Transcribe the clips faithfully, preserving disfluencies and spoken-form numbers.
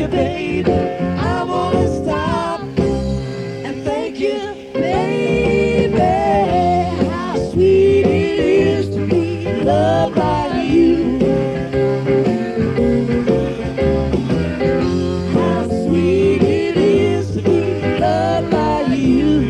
you, baby. I wanna stop and thank you, baby. How sweet it is to be loved by you. How sweet it is to be loved by you.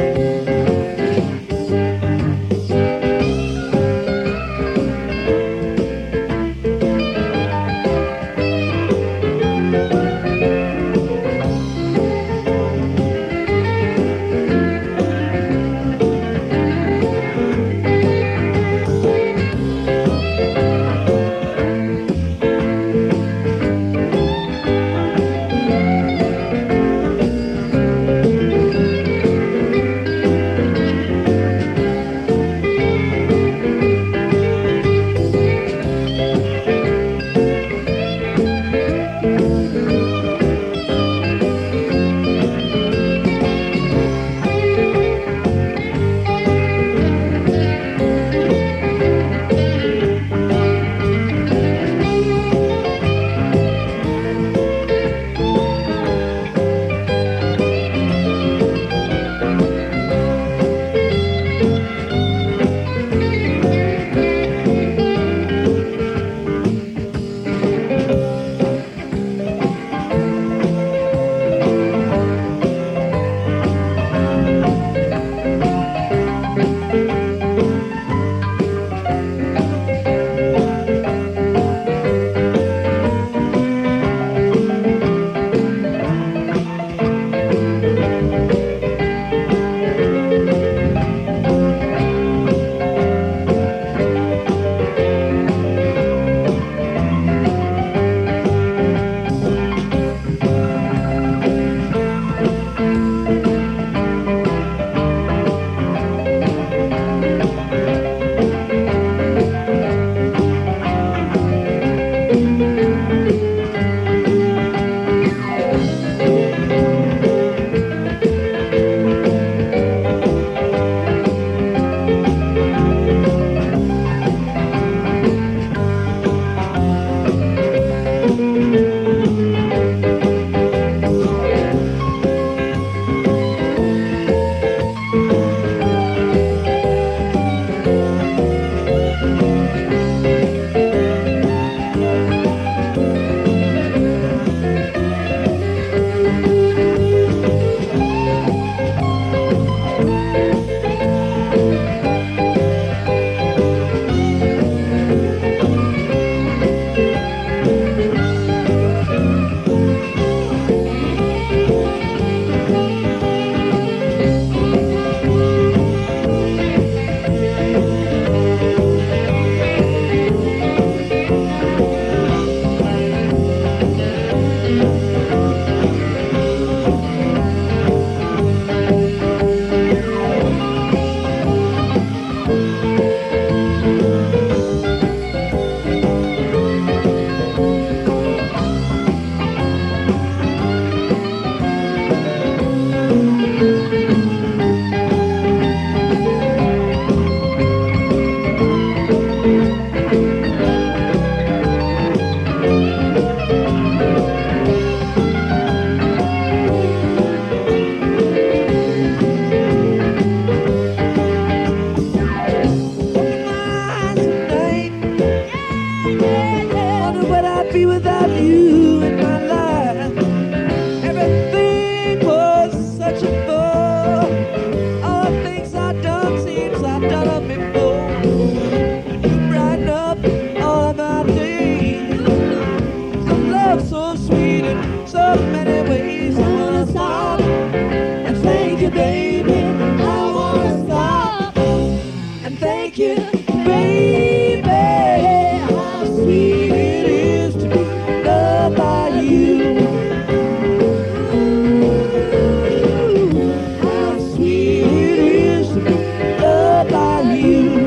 Be without you in my life. Everything was such a bore. All the things I've done seems I've done them before. You brighten up all of my days. Some love so sweet in so many ways. I wanna stop and thank you, baby. I wanna stop and thank you, baby. How sweet it is to be loved by you. How sweet it is to be loved by you.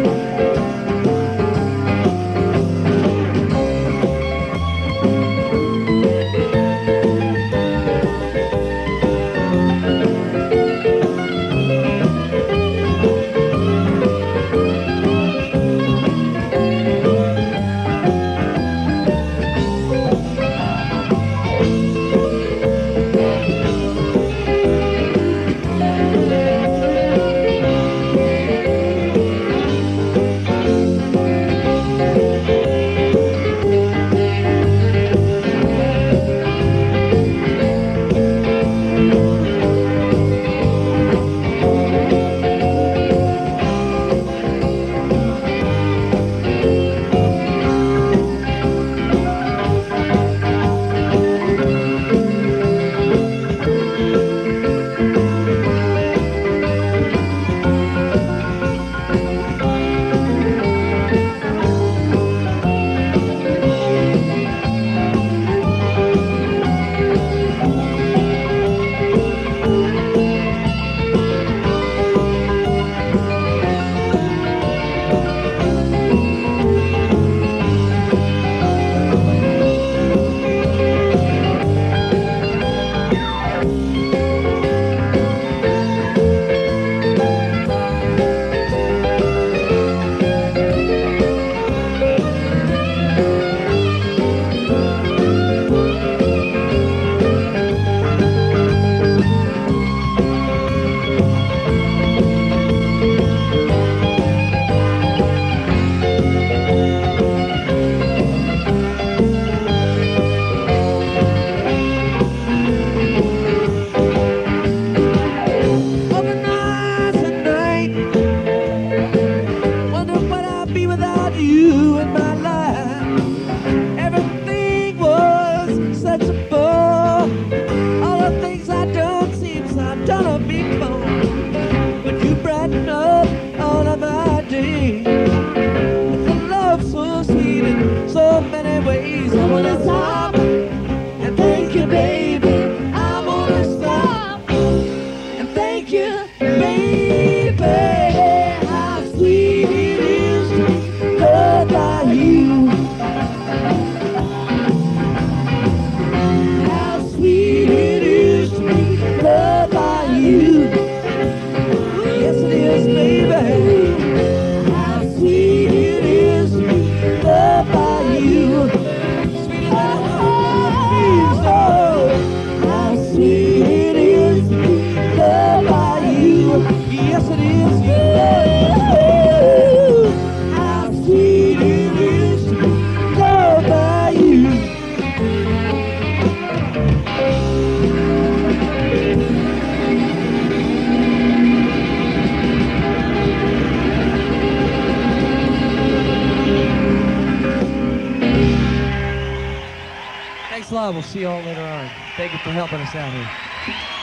a lot. We'll see you all later on. Thank you for helping us out here.